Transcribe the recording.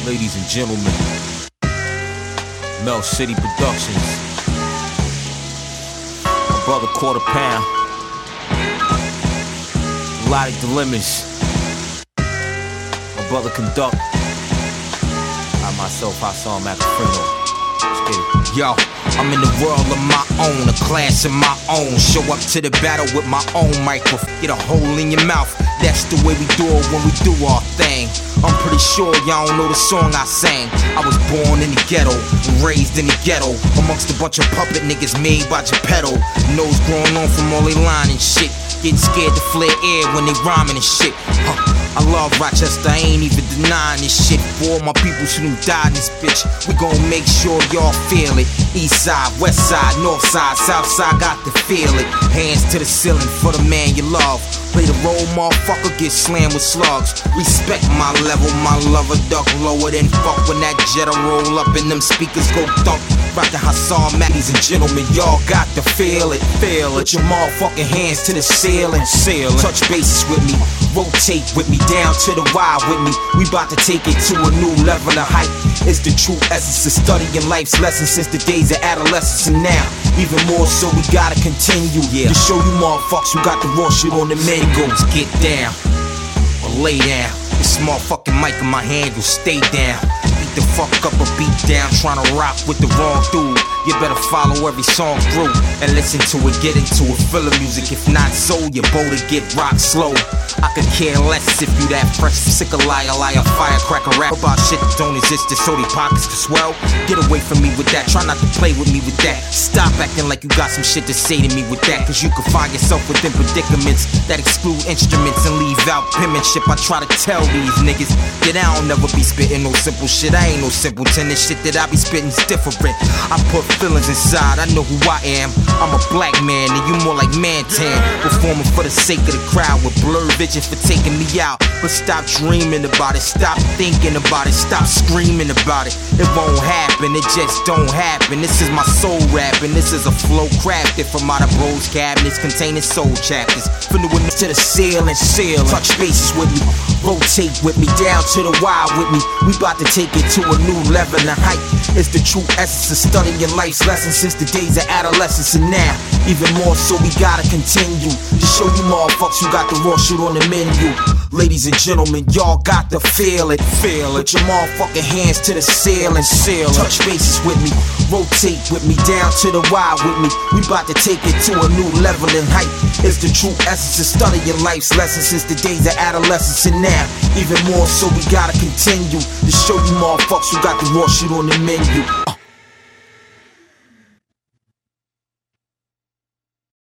Ladies and gentlemen, Mel City Productions, my brother Quarter Pound, Melodic Dilemmas, my brother Conduct, I myself, Hassan Macafrino. Let's get it. Yo, I'm in the world of my own, a class of my own. Show up to the battle with my own microphone. Get a hole in your mouth, that's the way we do it when we do our thing. I'm pretty sure y'all don't know the song I sang. I was born in the ghetto, raised in the ghetto, amongst a bunch of puppet niggas made by Geppetto. Nose growing on from all they line and shit. Getting scared to flare air when they rhyming and shit. I love Rochester, I ain't even denying this shit. For all my peoples who died in this bitch, we gon' make sure y'all feel it. East side, west side, north side, south side, got to feel it. Hands to the ceiling for the man you love. Play the role, motherfucker, get slammed with slugs. Respect my level, my lover duck lower than fuck. When that Jetta roll up and them speakers go thump. Rockin' Hassan, ladies and gentlemen, y'all got to feel it. Put your motherfucking hands to the ceiling. Touch bases with me, rotate with me, down to the wire with me. We bout to take it to a new level of height. It's the true essence of studying life's lessons since the days of adolescence and now. Even more so, we gotta continue to show you motherfuckers who got the raw shit on the menu. Goes get down or lay down. This motherfucking mic in my hand will stay down. Beat the fuck up or beat down, tryna rock with the wrong dude. You better follow every song through and listen to it, get into it, feel the music. If not so, you bold to get rock slow. I could care less if you that fresh, sick of liar, firecracker rap about shit that don't exist just so they pockets can swell. Get away from me with that, try not to play with me with that. Stop acting like you got some shit to say to me with that, cause you can find yourself within predicaments that exclude instruments and leave out penmanship. I try to tell these niggas that I don't never be spitting no simple shit. I ain't no simpleton, this shit that I be spitting's different. I put feelings inside, I know who I am. I'm a black man and you more like Mantan. Performing for the sake of the crowd with blurred vision for taking me out. But stop dreaming about it, stop thinking about it, stop screaming about it. It won't happen, it just don't happen. This is my soul rapping, this is a flow crafted from out of rose cabinets containing soul chapters. From the window to the ceiling, touch bases with me, rotate with me, down to the wire with me. We bout to take it to a new level of height. It's the true essence of studying life's lessons since the days of adolescence and now. Even more so, we gotta continue to show you motherfuckers who got the raw shit on the menu. Ladies and gentlemen, y'all got to feel it. Put your motherfucking hands to the ceiling. Touch bases with me, rotate with me, down to the wire with me. We bout to take it to a new level in height. It's the true essence of studying life's lessons since the days of adolescence and now. Even more so, we gotta continue to show you motherfuckers who got the raw shit on the menu.